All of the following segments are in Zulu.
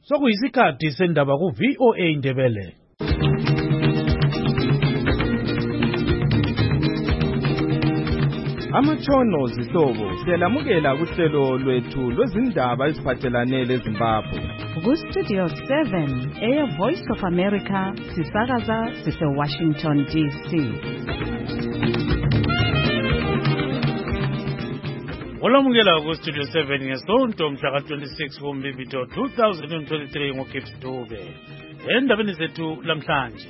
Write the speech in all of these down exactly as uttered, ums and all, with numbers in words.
Sokuyisikhathi sendaba ku V O A Ndebele. Amatshono zihlobo siyalamukela kuhlelo lwethu lwezindaba eziphathelane leZimbabwe. Ku Studio seven, Air Voice of America, sisakaza sise Washington D C. Olamukela ku Studio seven ngesonto mhla ka twenty-six kuMbibito two thousand twenty-three ngoKips Dube. Endabeni zethu lamhlanje.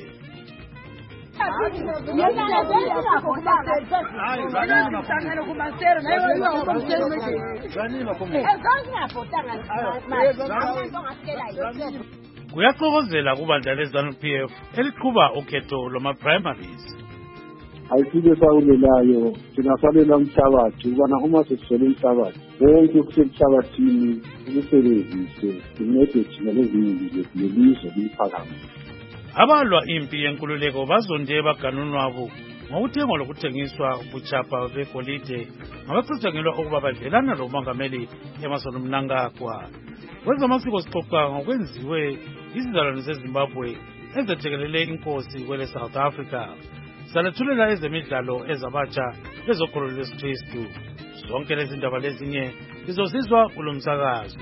Kuyaxokozela kubandla leZANU-P F eliqhuba ukhetho lwama primaries. Ayifike sawulelayo sinasalela umhlabathi ubana uma sesisele umhlabathi konke okusemhlabathini ukusebenzise incede thina lezinye lelizwe liphakame. Abalwa impi yenkululeko bazonde baganunwabo ngokuthengwa lokuthengiswa ubuchapha begolide ngabacathangelwa ukuba badlelana lomongameli Emmerson Mnangagwa. Kwezamasiko sixoxa ngokwenziwe izizalwane zeZimbabwe ezethekelele inkosi kwele South Africa. Sanethulela ezemidlalo ezabatsha bezokholo lwesikristu. Zonke lezi ndaba lezinye lizosizwa kulo msakazo.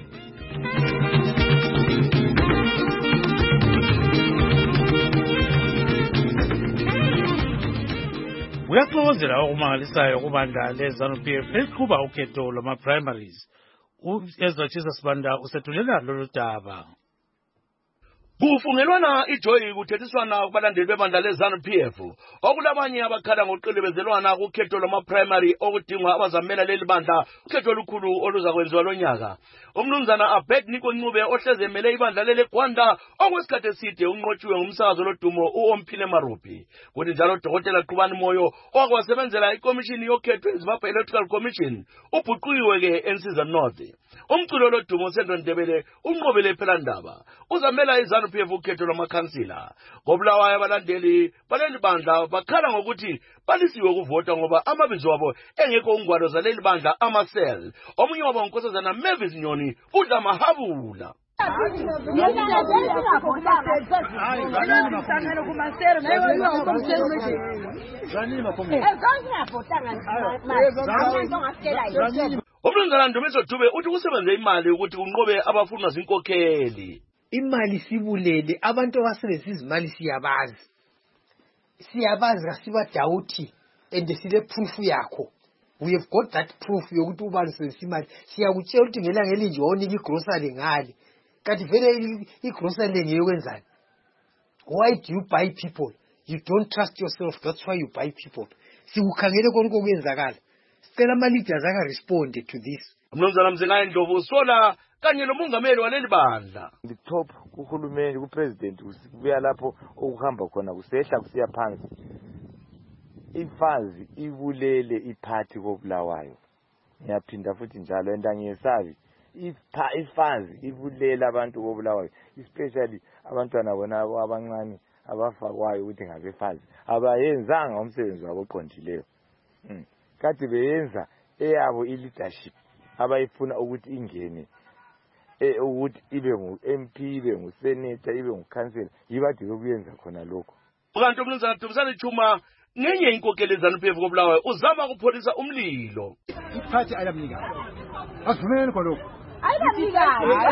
Kuyaxokozela okumangalisayo kubandla leZANU-P F eliqhuba ukhetho lwama primaries. U-Ezra Chisa Sibanda usethulela lolu daba. Kufungelwana ijoyi kuthethiswana kubalandeli bebandla leZANU-P F okulabanye abakhala ngoqilibezelwana kukhetho lwama primary okudingwa abazamela leli bandla ukhetho olukhulu oluzakwenziwa lonyaka. Umnumzana Abednego Ncube ohleze emele ibandla leli Gwanda okwesikhathi eside unqotshiwe ngumsakazo lodumo uOmphile Marupi. Kuthi njalo uDokotela Qubani Moyo okwasebenzela ikomishini yokhetho eZimbabwe Electoral Commission ubhuqiwe ke eNsiza North. Umculo lodumo Sendro Ndebele unqobele phela ndaba. Uzamela iZANU-P F ukhetho lwamakhansila. Ngobulawayo abalandeli baleli bandla bakhala ngokuthi balisiwe ukuvota ngoba amabizo abo engekho ungwalo zaleli bandla amasel. Omunye wabo uNkosazana Mavis Nyoni udla mahabula. Umnumzana Ndumiso Dube uthi kusebenze imali ukuthi kunqobe abafunwa zinkokheli. Imali sibulele abantu abasebenzisa izimali siyabazi. Siyabazi kasiba dawuthi and sile proof yakho. We have got that proof yokuthi ubani sebenzisa imali. Siyakutshela ukuthi ngelanga elinje onika igrocery ngale. Kanti vele igrocery ngeyokwenzani? Why do you buy people? You don't trust yourself, that's why you buy people. Sikukhangele konke okwenzakala. Sicela ama leaders aka respond to this. Umnumzana Mzingane Ndlovu sola kanye nomongameli waleli bandla. The top kuhulumeni kupresident kubuya lapho okuhamba khona kusehla kusiya phansi. Ifazi ibulele iphathi kobulawayo. Ngiyaphinda futhi njalo endangiyesabi. Ipha ifazi ibulela abantu kobulawayo, especially abantwana bona abancane abafakwayo ukuthi ngabefazi abayenzanga umsebenzi wabo oqondileyo. Hmm. Kathi beyenza eyabo ileadership abayifuna ukuthi ingene eh ukuthi ibe ngu-M P ibe ngu-senator ibe ngu-councillor yibade lokuyenza khona lokho. Ukanti umnumzana Dumisani Chuma ngenye inkokeli eZANU-P F kobulawayo uzama ukupholisa umlilo. Iphathi ayamnika asivumeni khona lokho. Ayamnika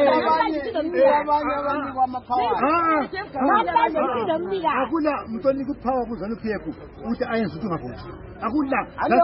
akula mntoni kuphawa kuZANU-P F uthi ayenza ukuthi ungavoti. Akula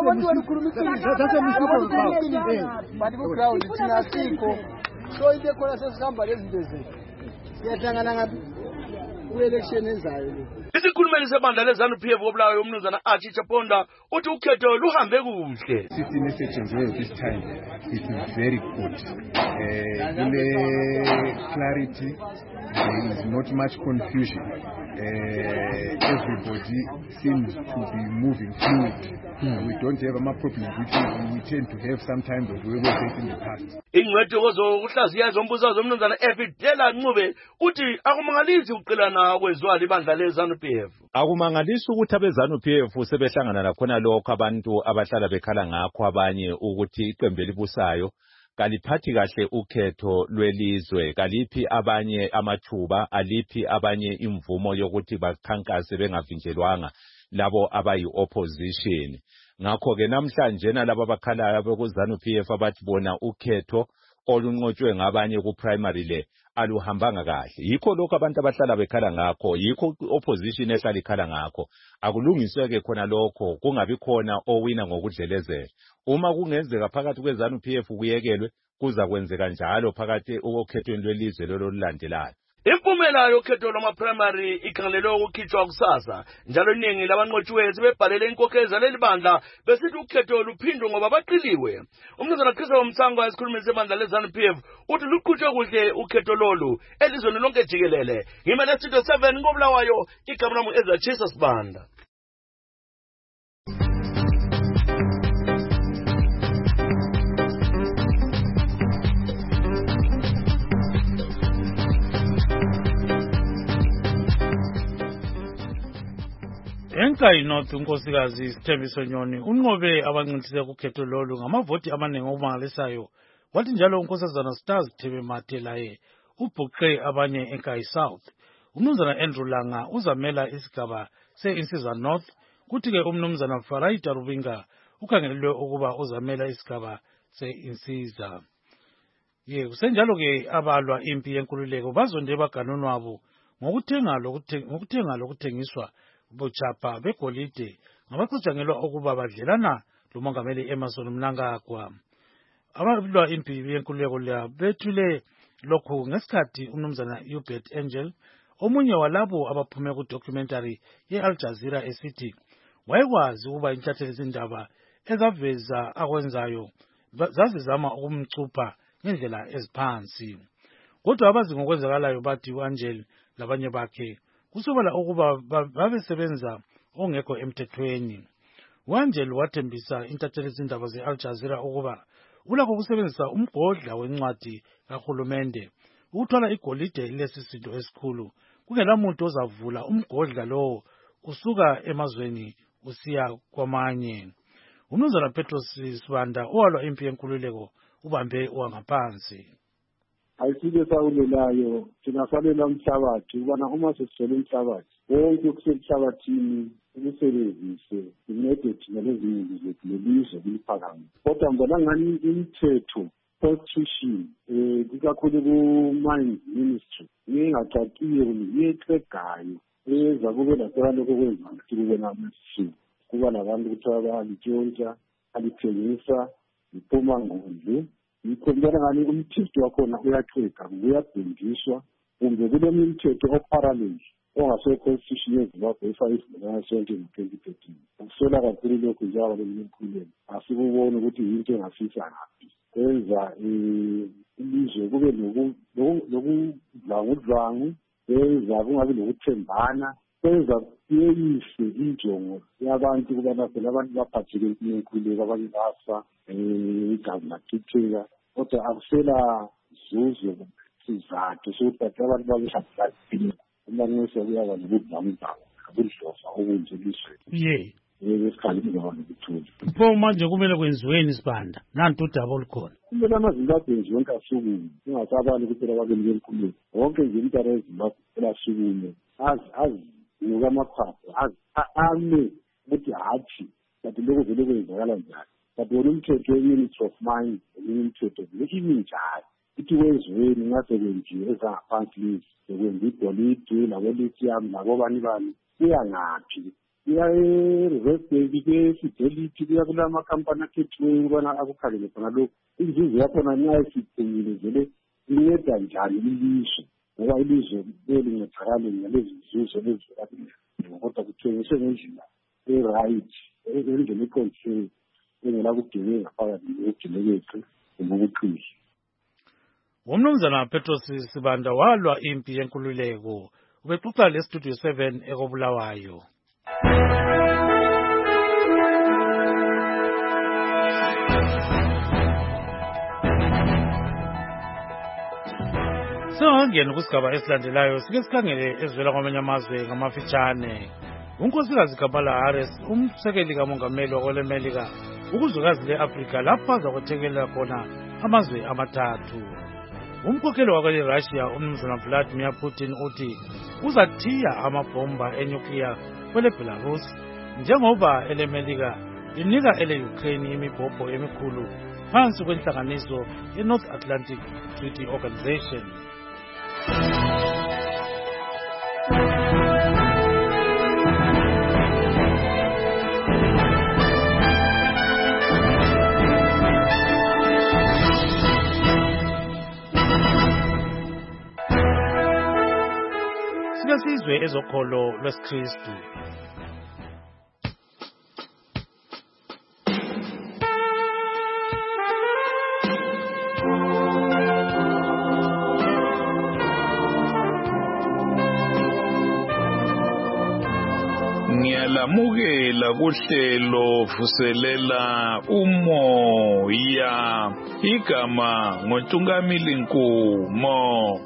bati ku ground thina siko so ide khona sesihamba lezinto zethu. Siyahlangana ngapi ku election ezayo le. Isikhulumeli sebandla leZANU-P F kobulawayo umnumzana Archie Chaponda uthi ukhetho luhambe kuhle. Sithi message nje this time is very good. Eh ile clarity, there is not much confusion. Uh, everybody seems to be moving fluid. Hmm. We don't have a problem which we tend to have sometimes of we were in the past. Ingcwethu kozokuhlaziya zombuso zomnumzana Evidela Ncube uthi akumangalisi uqilana kwezwa libandla leZANU-P F. Akumangalisi ukuthi abeZANU-P F sebehlangana lakhona lokho abantu abahlala bekhala ngakho abanye ukuthi iqembu elibusayo kaliphathi kahle ukhetho lwelizwe, kaliphi abanye amathuba, aliphi abanye imvumo yokuthi bakhankase bengavinjelwanga labo abayi opposition. Ngakho ke namhlanje nalabo abakhalayo abekuzanu P F abathi bona ukhetho olunqotshwe ngabanye ku primary le aluhambanga kahle. Yikho lokho abantu abahlala bekhala ngakho, yikho opposition ehlala ikhala ngakho. Akulungisweke khona lokho, kungabi khona owina ngokudlelezela. Uma kungenzeka phakathi kwezanu P F kuyekelwe, kuza kwenzeka njalo phakathi okhethweni lwelizwe lolo lulandelayo. Impumela yokhetho lwama-primary ikhangelelwe ukukhitshwa kusasa, njalo iningi labanqotshiweyo sebebhalele inkokheli zaleli bandla besithi ukhetho luphindwe ngoba baqiliwe. Umnumzana Chris Msango esikhulumeni sebandla lezanu P F uthi luqhutshwe kuhle ukhetho lolu elizweni lonke jikelele. Ngimele Studio seven ngoBulawayo, igama lami Ezra Sibanda. Enkayi North unkosikazi Sithembiso Nyoni unqobe abancintisile kukhetho lolu ngamavoti amaningi okumangalisayo. Wathi njalo unkosazana Stars Thebemate laye ubhuqe abanye Enkayi South. Umnumzana Andrew Langa uzamela isigaba se-Insizwa North, kuthi ke umnumzana Faraita Rubinga ukhangelelwe ukuba uzamela isigaba se-Insizwa. Ye kusenjalo ke abalwa impi yenkululeko bazonde baganunu wabo ngokuthenga lokuthenga lokuthengiswa bochapa begolide ngabacatshangelwa ukuba badlelana lomongameli Emerson Mnangagwa. Abalwa impi yenkululeko la bethule lokhu ngesikhathi umnumzana Hubert Angel, omunye walabo abaphume ku documentary ye Al Jazeera esithi wayekwazi ukuba intatheli zindaba ezaveza akwenzayo zazizama ukumcupha ngendlela eziphansi. Kodwa abazi ngokwenzakalayo bathi uAngel labanye bakhe kusobala ukuba babesebenza ongekho emthethweni. uAngel wathembisa intatheli zindaba ze Al Jazeera ukuba ulakho kusebenzisa umgodla wencwadi kahulumende ukuthwala igolide lesisindo esikhulu, kungelamuntu ozavula umgodla lowo usuka emazweni usiya kwamanye. Umnumzana Petros Sibanda owalwa impi yenkululeko ubambe wangaphansi. Ayisike sawulelayo thina salela umhlabathi ubana uma sesithola umhlabathi wonke okusemhlabathini ukusebenzise incede thina lezinye zethu lelizwe liphakame. Kodwa ngibona ngani imithetho constitution eh ikakhulu ku-mines ministry ingacacile yeqegayo eza kube labantu okwenza ukuthi kube namasishi kuba nabantu kuthiwa bayalitshontsha alithengisa iphuma ngondle. Yikho mbona ngani umthetho wakhona uyaqheka uyabhindiswa kumbe kule mithetho oparallel ongaso constitution yeZimbabwe efayivumelana sonke ngo-twenty thirteen. Ukusola kakhulu lokhu njalo lemkhuleko asikubona ukuthi yinto engafisa ngaphi kwenza ilizwe kube lokudlangudlangu, kwenza kungabi lokuthembana, kwenza kuyeyise injongo yabantu kubana phela abantu baphatheke empilweni enkululeko, abanye bafa igazi lachitheka. Kodwa akusela zuzo sizathu sokuthi abantu babeshaphulaphile umanxusa kuyaba nokudlamudlamu abudlofa okunje elizweni. Ye esikhaleni ngabona ukuthula pho manje kumele kwenziweni Sibanda nanti udaba olukhona. Kumele amaZimbabwe nje wonke asukume, ingasabali ukuthi ababili benkululeko wonke nje umntwana weZimbabwe elasukume azi azi ngoba amaphapho azi ame ukuthi hathi kanti lokho vele kwenzakala njani. Kanti wona umthetho we-Ministry of Mines umthetho lekimi njalo ithi wenziweni ngase kwenziwe ezangaphansi lezi sekwenza igolide labo-lithium labo-bani bani kuya ngaphi, kuya e-reverse bank, kuye-fidelity, kuya kula makhampani akhethiweyo ukubana akukhangele khona lokhu. Inzuzo yakhona nxa isiphunyile vele inceda njani ilizwe ngoba ilizwe belincedakale ngalezi nzuzo lezivela kodwa kuthengiswe ngendlela e-right endlela eqondisiweyo engela kugebenga phakathi nokugilekeqe kumbe ubuqhishi. Umnumzana Petros Sibanda walwa impi yenkululeko ubexoxa le Studio seven ekobulawayo. Singangena kusigaba esilandelayo sike sikhangele ezivela kwamanye amazwe ngamafitshane. Unkosikazi Kamala Harris umsekeli kamongameli wakwelemelika ukuzwekazi le-Afrika lapho azakwethekelela khona amazwe amathathu. Umkhokheli wakwe-Russia umnumzana Vladimir Putin uthi uzathiya amabhomba enyukliya kwele Belarus njengoba elemelika linika ele-Ukraine imibhobho emikhulu phansi kwenhlanganiso ye-North Atlantic Treaty Organization. Sizwe ezokholo lwesikristu. Ngiyalamukela kuhlelo vuselela umoya igama ngoNtungamili Nkumo.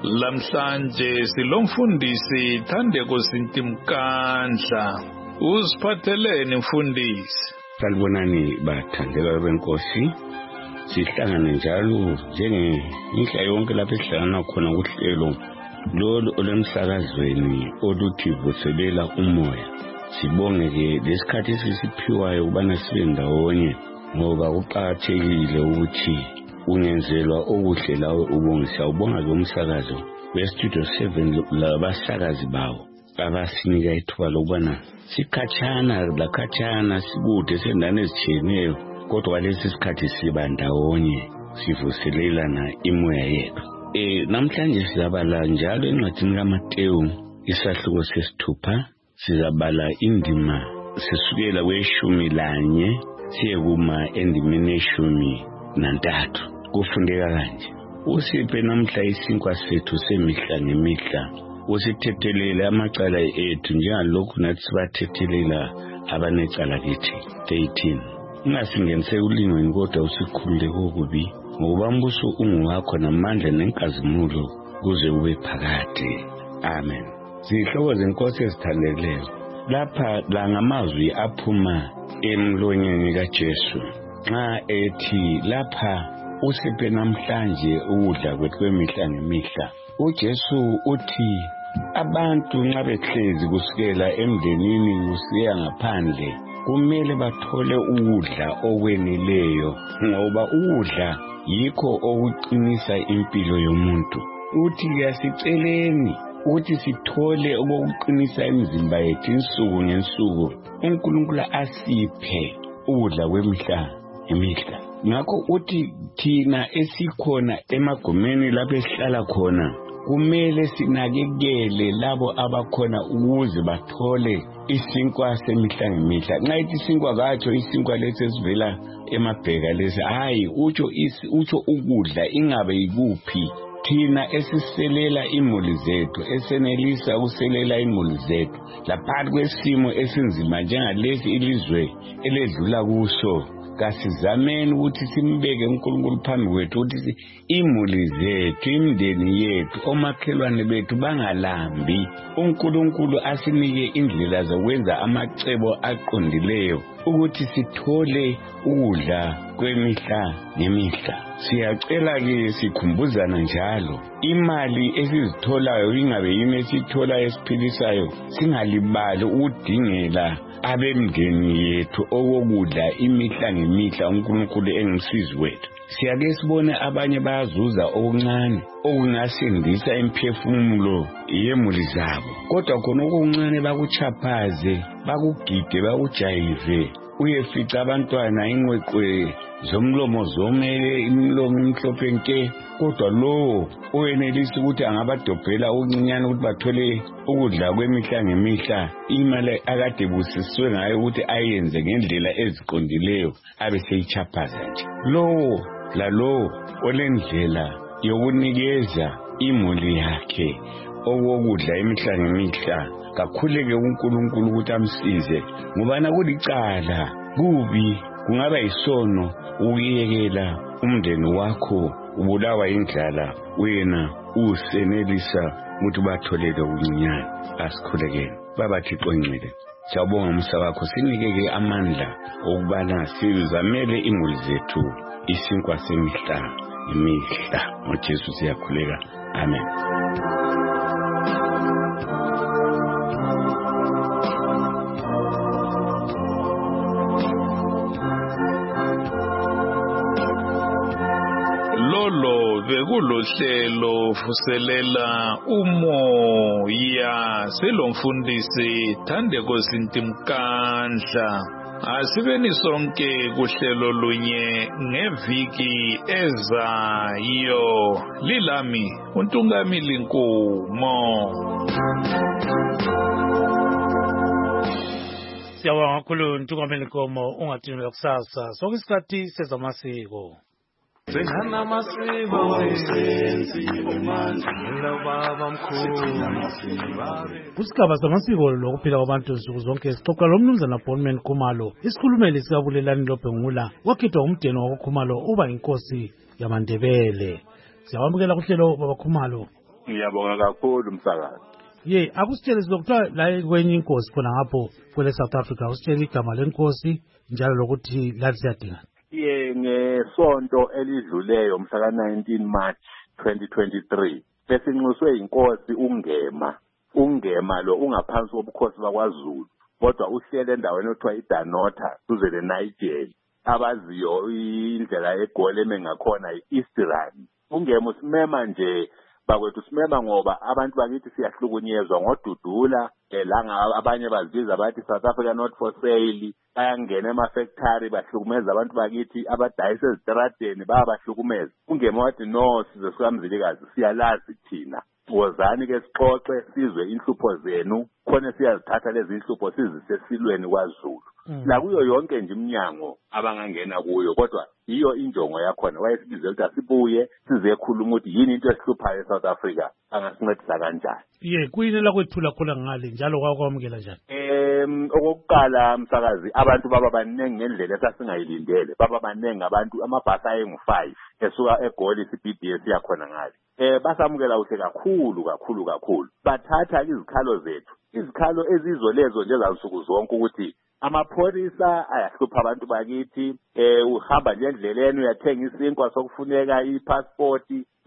Lamhlanje silomfundisi Thandeko Sintimkandla. Usiphatheleni mfundisi? Salibonani bathandeka benkosi. Sihlangane njalo njengemihla yonke lapho esihlangana khona kuhlelo lolu olemsakazweni oluthi vuselela umoya. Sibonge ke lesikhathi esisiphiwayo ukubana sibe ndawonye ngoba kuqakathekile ukuthi ungenzelwa okuhle lawe ubongisa ubonga lo msakazo we-Studio seven labasakazi bawo abasinika ithuba lokubana sikhatshana lakhatshana sikude sendane ezitshiyeneyo kodwa walesi sikhathi siba ndawonye sivuselelana imoya yethu. Eh namhlanje sizabala njalo encwadini kaMateyu isahluko sesithupha sizabala indima sisukela kweshumi lanye siye kuma endimeni yeshumi nantathu. Kufundeka kanje usiphe namhla isinkwa sethu semihla ngemihla usithethelele amacala ethu njengalokhu nathi sibathethelela abanecala kithi. thirteen Ungasingenise ulingweni kodwa usikhulule kokubi ngoba umbuso ungowakho namandla nenkazimulo kuze ube phakade. Amen. Zihloko zenkosi ezithandeleyo lapha la ngamazwi aphuma emlonyeni kaJesu nxa ethi lapha usiphe namhlanje ukudla kwethu kwemihla ngemihla. uJesu uthi abantu nxa behlezi kusukela emndenini kusiya ngaphandle kumele bathole ukudla okweneleyo ngoba ukudla yikho okuqinisa impilo yomuntu. Uthi yasiceleni ukuthi sithole okuqinisa imizimba yethu insuku ngensuku. uNkulunkulu asiphe ukudla kwemihla ngemihla. Ngakho uthi thina esikhona emagumeni lapho esihlala khona kumele sinakekele labo abakhona ukuze bathole isinkwa semihla ngemihla. Nxa ithi isinkwa katsho isinkwa lesi esivela emabheka lesi hayi utsho isi utsho ukudla ingabe yikuphi. Thina esiselela imuli zethu esenelisa ukuselela imuli zethu laphansi kwesimo esinzima njengalesi ilizwe eledlula kuso kasizameni ukuthi simbeke uNkulunkulu phambi kwethu ukuthi imuli zethu imndeni yethu omakhelwane bethu bangalambi. uNkulunkulu asinike indlela zokwenza amacebo aqondileyo ukuthi sithole ukudla kwemihla ngemihla. Siyacela ke sikhumbuzana njalo imali esizitholayo ingabe yini esithola esiphilisayo singalibali ukudingela abemndeni yethu okokudla imihla ngemihla uNkulunkulu engumsizi wethu. Siyake sibone abanye bayazuza okuncane okungasindisa imphefumulo yemuli zabo kodwa khona okuncane bakuchaphaze bakugide bakujayive uyefica abantwana ingweqwe zomlomo zomele imlomo imhlophe nke kodwa lo oyenelisa ukuthi angabadobhela okuncinyane ukuthi bathole ukudla kwemihla ngemihla imali akade busiswe ngayo ukuthi ayenze ngendlela eziqondileyo abe seyichaphaza nje. Lo lalo olendlela yokunikeza imuli yakhe okokudla imihla ngemihla kakhuleke uNkulunkulu ukuthi amsize ngoba nakulicala kubi kungaba yisono ukuyekela umndeni wakho ubulawa indlala uyena usenelisa ukuthi batholele ukuncinyana. Asikhulekeni baba Thixo ngcwele siyabonga umsa wakho sinikeke amandla okubana sizamele imuli zethu isinkwa semihla imihla ngoJesu siyakhuleka. Amen. Lolo bekulohlelo vuselela umoya selomfundisi Thandeko Sintimkandla. Asibeni sonke kuhlelo lunye ngeviki ezayo. Lilami uNtungamili Nkumo. Siyabonga kakhulu uNtungamili Nkumo, ungathini kusasa sokusikhathi sezamasiko. Sengana masiko senziwe manje ngilobaba mkhulu. Kusigaba samasiko lokuphila kwabantu nsuku zonke sixoxa lo mnumzana Bonman Khumalo, isikhulumeli sikabulelani loBhengula wakhethwa umdeni wakoKhumalo uba inkosi yamaNdebele. Siyawamukela kuhlelo baba Khumalo. Ngiyabonga kakhulu msakazi. Ye, akusitshele sizokuthiwa la kwenye inkosi khona ngapho kwele South Africa, usitshele igama lenkosi njalo lokuthi lathi siyadinga. Ye ngesonto elidluleyo mhla ka nineteen March twenty twenty-three besinxuswe inkosi uNgema. uNgema lo ungaphansi kobukhosi bakwaZulu kodwa uhlele endaweni okuthiwa iDanota duze leNiger. Abaziyo indlela egoli emengakhona iEast Rand. uNgema usimema nje bakwethu simema ngoba abantu bakithi siyahlukunyezwa ngodudula elanga abanye bazibiza bathi South Africa not for sale. Bayangena emafactory bahlukumeza abantu bakithi abadayisa ezitradeni bayabahlukumeza. uNgema wathi no size sikamzilikazi siyalazi thina. Wozani ke sixoxe sizwe inhlupho zenu khona siyazithatha lezi inhlupho sizise silweni kwaZulu. La kuyo yonke nje iminyango abangangena kuyo kodwa iyo injongo yakhona wayesibizela ukuthi asibuye sizekhuluma ukuthi yini into esihluphayo eSouth Africa angasincedisa kanjani. Ye kuyini la kwethula khona ngale njalo kwakwamukela njani? Em okokuqala msakazi abantu baba baningi ngendlela esasingayilindele. Baba baningi abantu amabhasi ayengu five esuka eGoli C B D S yakhona ngale. Eh basamukela uhle kakhulu kakhulu kakhulu. Bathatha izikhalo zethu. Izikhalo ezizolezo nje zansuku zonke ukuthi amapholisa ayahlupha abantu bakithi. Eh uhamba nje endleleni uyathenga isinkwa sokufuneka iPassport.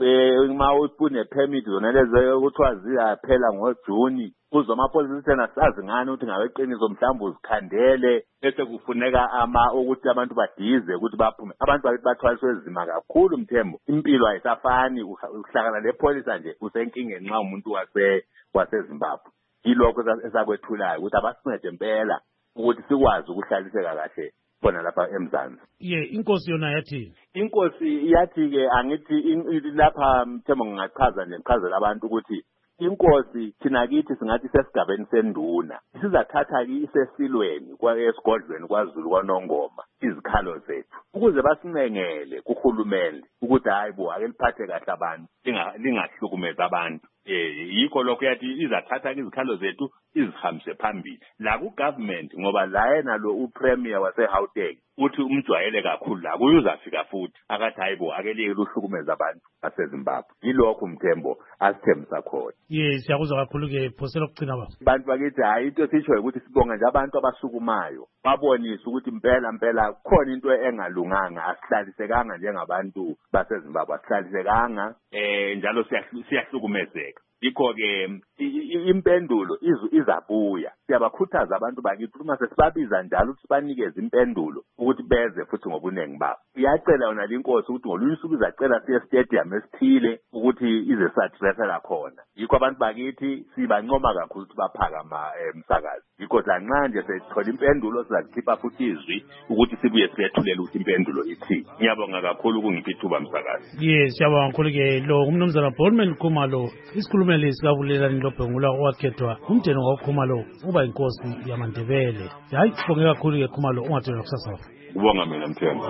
Eh uma upune permit zona lezo kuthiwa ziyaphela ngoJuni. Uzwa amapholisa thina sazi ngani ukuthi ngaweqiniso mhlawumbe uzikhandele bese kufuneka ama ukuthi abantu badize ukuthi baphume. Abantu bakithi bathwaliswe ezima kakhulu Mthembu. Impilo ayisafani uhlakana lepolisa nje usenkingeni nxa umuntu wase waseZimbabwe. Yilokho esakwethulayo ukuthi abasincede impela ukuthi sikwazi ukuhlaliseka kahle bona lapha eMzansi. Ye inkosi yona yathi inkosi yathi ke angithi lapha Mthembu ngingachaza nje ngichazela abantu ukuthi inkosi thina kithi singathi sesigabeni senduna sizathatha ki isesilweni kwaesigodlweni kwaZulu kwaNongoma izikhalo zethu ukuze basincengele kuhulumende ukuthi hayibo ake liphathe kahle abantu lingahlukumeza abantu. Eh yikho lokho yathi izathatha izikhalo zethu izihambise phambili la ku government ngoba la yena lo upremier wase Gauteng uthi umjwayele kakhulu la kuyuzafika futhi akathi hayibo ake liyeke uhlukumeza abantu baseZimbabwe. Yilokho Mthembo asithembisa khona. Yes siyakuzwa kakhulu ke phosela ukugcina baba. Abantu bakithi hayi into sisho ukuthi sibonga nje abantu abasukumayo babonisa ukuthi impela impela khona into engalunganga asihlalisekanga njengabantu baseZimbabwe asihlalisekanga eh njalo siyahlukumezeka. Yikho ke impendulo izabuya siyabakhuthaza abantu bakithi uma sesibabiza njalo ukuthi banikeze impendulo ukuthi beze futhi ngobunengi babo. Iyacela yona linkosi ukuthi ngolunye usuku izacela siye stadium esithile ukuthi ize sathresela khona. Yikho abantu bakithi sibancoma kakhulu ukuthi baphakama emsakazi. Yikho lanxa nje sesithola impendulo sizakhipha futhi izwi ukuthi sibuye siyethulela ukuthi impendulo ithi. Ngiyabonga kakhulu ukungipha ithuba msakazi. Yes siyabonga kakhulu ke lo umnumzana Bonman Khumalo isikhulumeli sikabulelani loBhengula owakhethwa umdeni wakoKhumalo uba inkosi yamaNdebele. Hayi sibonge kakhulu ke Khumalo ungathela kusasa. Ubonga mina Mthembu.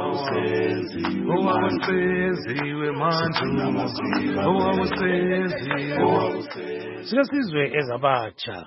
Owasenziwe manje owasenziwe Sike sizwe ezabatsha.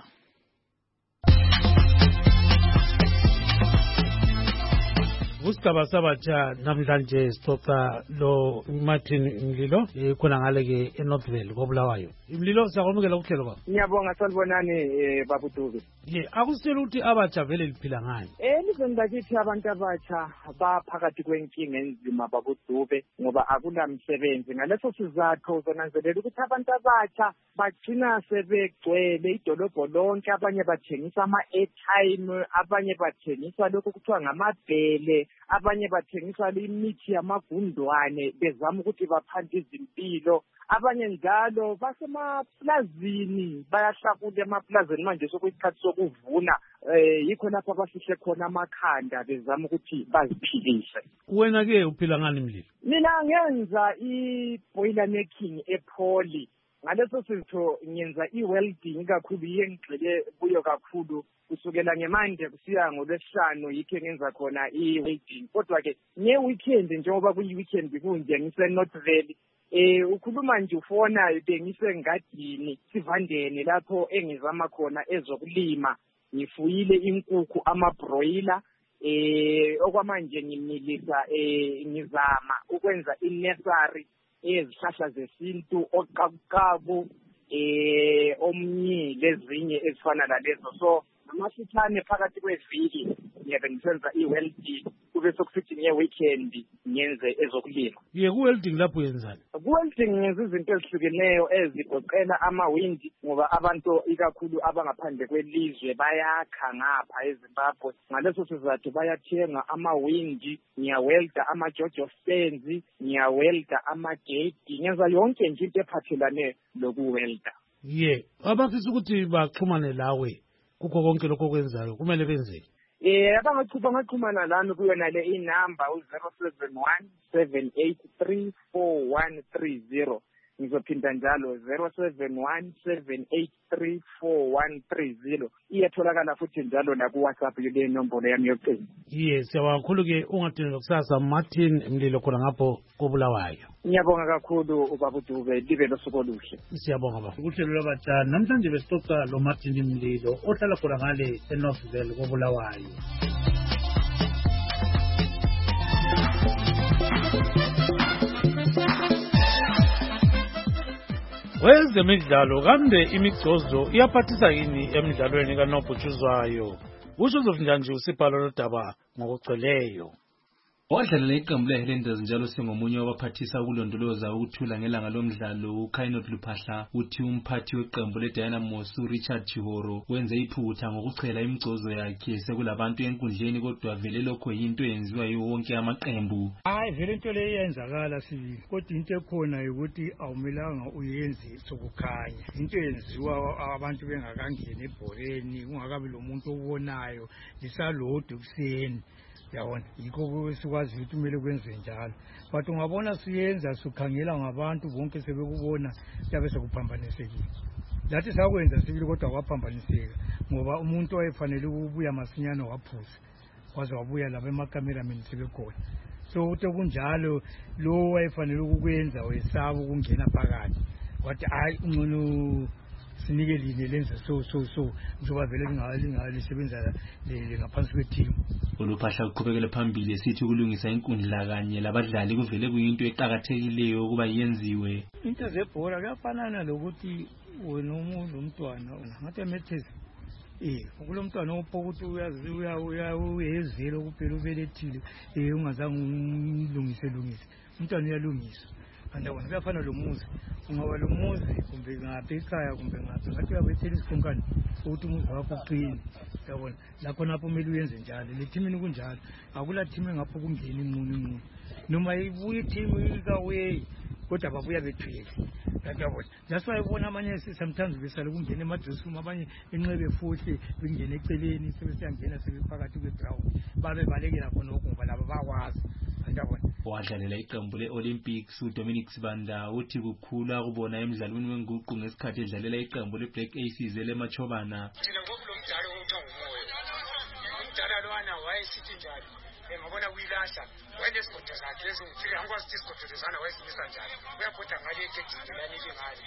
Usigaba sabatsha namhlanje sixoxa lo Martin Mlilo khona ngale ke eNorthville koBulawayo. Imlilo siyakwamukela ukuhlelo kwakho. Ngiyabonga sanibonani baba Dube. Ye akusitshela ukuthi abatsha vele liphila ngani? Eh lizweni lakithi abantu abatsha baphakathi kwenkinga enzima baba Dube ngoba akunamsebenzi. Ngaleso sizathu uzonanzelela ukuthi abantu abatsha bagcina sebegcwele idolobho lonke, abanye bathengisa ama-airtime, abanye bathengisa lokho kuthiwa ngamabhele, abanye bathengisa imithi yamagundwane bezama ukuthi baphande izimpilo, abanye njalo basemaplazini bayahlakula emaplazini manje sokuyisikhathi sokuvuna eh yikho lapho abasihle khona amakhanda bezama ukuthi baziphilise. Wena ke uphila ngani Mlilo? Mina ngenza i-boiler making ePoli. Ngaleso sizathu ngenza i-welding kakhulu yengigxile kuyo kakhulu kusukela ngemande kusiya ngolwesihlanu yikho ngenza khona i-welding. Kodwa ke nge-weekend njengoba kuyi-weekend kunje ngise-Northville eh ukhuluma nje ufona bengise ngadini sivandene lapho engizama khona ezokulima, ngifuyile inkukhu ama-broiler eh okwamanje ngimilisa eh ngizama ukwenza i-nursery ezihlahla zesintu oqabuqabu eh omnyi lezinye ezifana nalezo. So amasithane phakathi kweviki ngiyabe ngisenza i-welding kube sokusithi nge-weekend ngenze ezokulima. Ye ku-welding lapho yenzani? Ku-welding ngenza izinto ezihlukeneyo ezigoqela amawindi ngoba abantu ikakhulu abangaphandle kwelizwe bayakha ngapha eZimbabwe. Ngaleso sizathu bayathenga amawindi, ngiyawelda ama-jojo stands, ngiyawelda ama-gate, ngenza yonke nje into ephathelane lokuwelda. Ye abafisa ukuthi baxhumane lawe kukho konke lokho kwenzayo kumele benzeni? Eh abangachupha ngachumana lami kuyona le inamba u zero seven one seven eight three four one three zero. Ngizophinda njalo zero seven one seven eight three four one three zero. Iyatholakala futhi njalo na ku WhatsApp le nombolo yami yocingo. Yes, siyabonga ke ungadinga kusasa Martin Mlilo khona ngapho koBulawayo. Ngiyabonga kakhulu ubaba Dube, libe losuku oluhle. Siyabonga baba. Uhlelo lwabatsha namhlanje besixoxa lo Martin Mlilo ohlala khona ngale eNorthville koBulawayo. Wezemidlalo kambe imigcozo iyaphathisa yini emidlalweni kaNobhutshuzwayo? Usho uzofinjanje usibhalo lodaba ngokugcweleyo. Wadlalela iqembu leHighlanders njalo sengomunye wabaphathisa ukulondoloza ukuthula ngelanga lomdlalo. uKainot Luphahla uthi umphathi weqembu leDynamos uRichard Chihoro wenze iphutha ngokuchela imigcozo yakhe sekulabantu enkundleni, kodwa vele lokho yinto yenziwa yiwo wonke amaqembu. Hayi vele into le iyenzakala sibili, kodwa into ekhona ukuthi awumelanga uyenze sokukhanya. Into yenziwa abantu bengakangeni ebholeni, ungakabi lo muntu obonayo lisalodwa kuseni. Yabona yikho sikwazi ukuthi kumele kwenze njalo, but ungabona siyenza sikhangela ngabantu bonke sebekubona yabe sekuphambanisekile. Lathi sakwenza sibili kodwa kwaphambaniseka ngoba umuntu wayefanele ukubuya masinyane waphuza waze wabuya laba emakameramen sebekhona. So uthe kunjalo lo wayefanele ukukwenza wesaba ukungena phakathi wathi hayi ungcono sinike line lenze so so so njoba vele lingali lingali lisebenza le ngaphansi kweteam. uLuphahla uqhubekele phambili esithi ukulungisa inkundla kanye labadlali kuvele kuyinto eqhakathekileyo ukuba yenziwe. Into zebhola kuyafanana lokuthi wena umuntu umntwana ngathi methezi eh kulomntwana opokuthi uyazi uya uyezelo kuphela ubelethile eh ungazange umlungise lungise umntwana uyalungisa. Andabona kuyafana lo muzi ungaba lo muzi kumbe ngapha ekhaya kumbe ngapha ngathi uyabethela isikhonkane ukuthi umuzi wakho uqine. Yabona lapho napho kumele uyenze njalo le teamini kunjalo akula team engapho kungena imunye umuntu noma ibuye team ikaway kodwa babuya bethwele. Yabona that's why ubona amanye sometimes besale kungena emadressroom abanye enxebe futhi bengena eceleni sebesiyangena sebephakathi kweground babe balekela khona ngoba laba bakwazi. Wadlalela iqembu le-Olympics uDominic Sibanda uthi kukhulu akubona emidlalweni wenguqu ngesikhathi edlalela iqembu le-Black Aces eleMachobana. Thina ngokulomdlalo ukuthi ngumoya umdlalo lwana wayesithi njalo ngabona uyilahla wayenesigodo sakhe ezingifile angikwazi ukuthi isigodo lezana wayezimisa njani uyabhoda ngale egedini lani lingale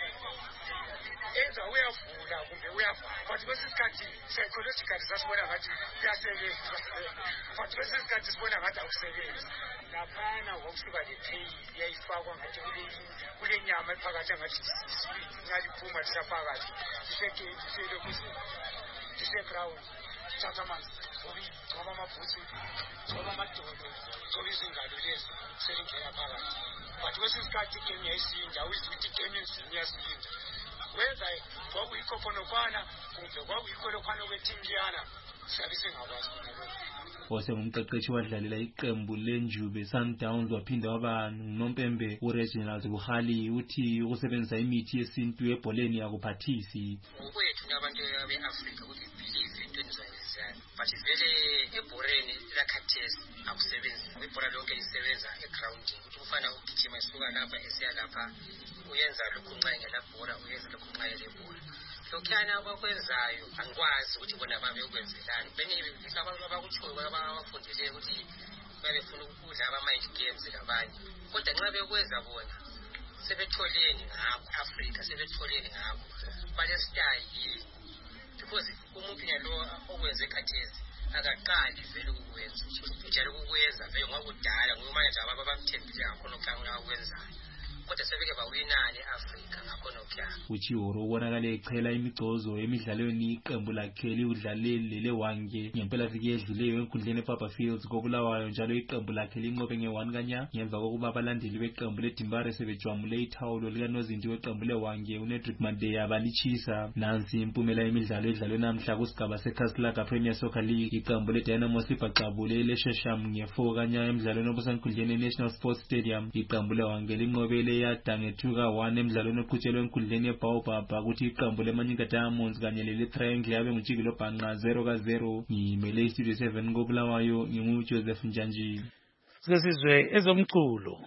enza uyavula kumbe uyavala but kwesinye isikhathi psychologically sasibona ngathi kuyasebenza but kwesinye isikhathi sibona ngathi akusebenzi laphana wakusuka le-pain iyayifakwa ngathi kule nyama ephakathi angathi ingaliphuma lisaphakathi liselokuthi liseground thatha amanzi ngoba amabhuthi ngoba amadolo ngoba izingalo lezi selingena phakathi but kwesinye isikhathi igame yayisinda awuyizi ukuthi igame enzini iyasinda whether kwakuyikho khonokwana kumbe kwakuyikho lokhwana kwethimu liyana siyabe singakwazi osengumqeqeshi wadlalela iqembu lenjube Sundowns waphinda waba ngunompembe uReginald Buhali uthi ukusebenzisa imithi yesintu ebholeni akuphathisi ukwethu nabantu beAfrika ukuthi believe into zayizana but vele ebholeni lakhathesi akusebenzi ibhola lonke lisebenza eground ukuthi ufana ukugijima isuka lapha esiya lapha uyenza lokhu nxenge labhola uyenza lokhu nxenge lebhola lokhana abakwenzayo angikwazi ukuthi bona babe ukwenzelana benibe abantu abakutshoyo abafundile ukuthi babefuna ukudla ama mind games labanye kodwa nxa bekwenza bona sebetholeni ngakho Africa sebetholeni ngakho balestayi because umuntu yalo okwenze khathesi akaqali vele ukwenza njalo ukwenza vele ngokudala ngumanje ababa bamthembile ngakho nokhanga ukwenzayo kodwa sebeke bawinane eAfrika ngakho nokya uChioro ubonakala echela imicozo emidlalweni iqembu lakhe liudlalele lewange ngempela viki edluleyo enkundleni ePapa Fields koBulawayo njalo iqembu lakhe linqobe nge-one kanya ngemva kokuba abalandeli beqembu leDimbare sebejwamule ithawulo likaNozinti weqembu lewange uNedrick Mandeya balichisa nansi impumela yemidlalo edlalwe namhla kusigaba seCasablanca Premier Soccer League iqembu leDynamos libhaqabule leShesham nge-four kanya emidlalweni obusankundleni eNational Sports Stadium iqembu lewange linqobele yadangethuka one emidlalweni oqhutshelwe enkundleni yeBaobab ukuthi iqembu leManyika Diamonds kanye lele-Triangle yabe nguJikilo Bhanqa zero ka zero ngimele iStudio seven koBulawayo nginguJoseph Njanji sike sizwe ezomculo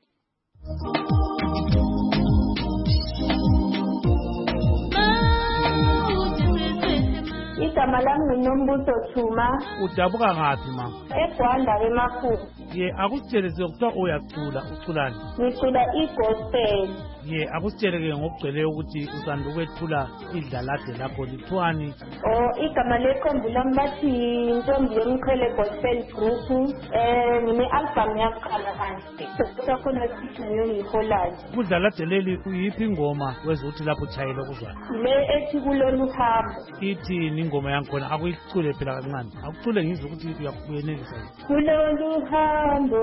igama lami nguNombuso Thuma udabuka ngaphi ma eGwanda eMafuku ye akusitshele kuthiwa uyacula uculani ngicula igospel ye akusitshele-ke ngokugcweleyo ukuthi usanda ukwethula idlalade lakho lithiwani oh igama leqembu lami bathi Intombi Yomqhele Gospel Group eh ngine-album yakuqala kanje sakhona sithi ngiyiholayo kudlalade leli uyiphi ingoma weza ukuthi lapho utshayele kuzwana le ethi kulolu hambo ithini ingoma yankhona akuyicule phela kancane akucule ngizwe ukuthi uyenelisa kulolu hambo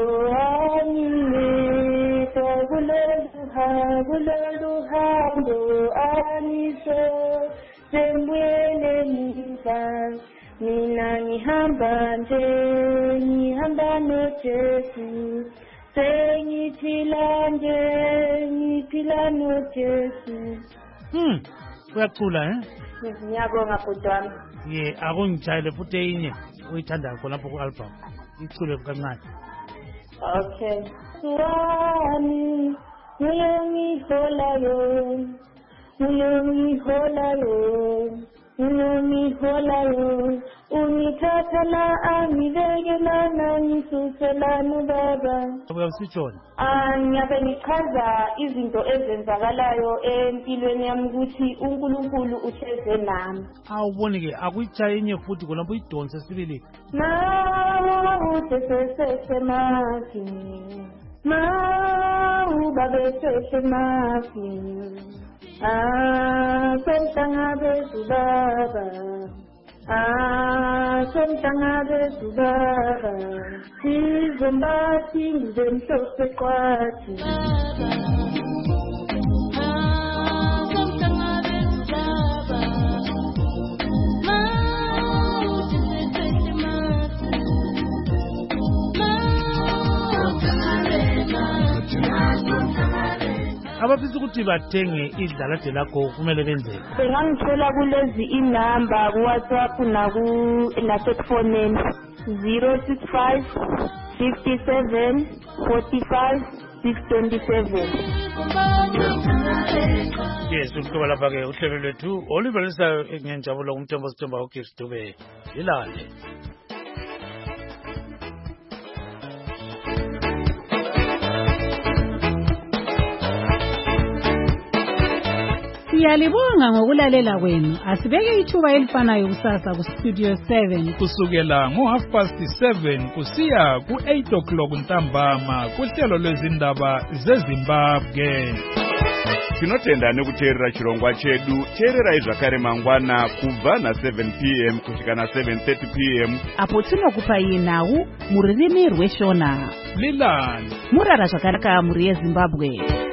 angiso kulolu hambo kulolu hambo angiso sembuyele nisa mina ngihamba nje ngihamba noJesu sengiphila nje ngiphila noJesu hmm uyacula eh ngiyabonga bhodwami ye akungitshayele futhi enye uyithandayo khonapho ku-album icule kancane okay wami ngiyongiholayo ngiyongiholayo ngiyongiholayo ungithatha la angibekela nangisuselana baba uyasitshona ngiyabe ngichaza izinto ezenzakalayo empilweni yami ukuthi uNkulunkulu uhleze nami awuboni-ke akuyitshaye enye futhi khonapho uyidonse sibili mawutesesese mafi mawubabesese mafi ah somhlangabezu baba ah somhlangabezu baba sizombathi ngizemhlose kwathi abafisa ukuthi bathenge idlalade lakho kumele benzele bengangithola kulezi inamba kuWhatsApp naku nasekufoneni zero six five fifty seven forty five six twenty seven. yes ukuba lapha-ke uhlelo lwethu olubelisayo ngenjabulo ngumthembo sithemba uGift Dube ilale Siyalibonga ngokulalela kwenu. Asibeke ithuba elifanayo kusasa ku Studio seven. Kusukela ngo half past seven kusiya ku eight o'clock ntambama kuhlelo lwezindaba zeZimbabwe. Tinotenda nekuteerera chirongwa chedu. Teererai zvakare mangwana kubva na seven p m kusvika na seven thirty p m apo tinokupai nhau mururimi rweshona. Lilani Murara zvakanaka muri yeZimbabwe.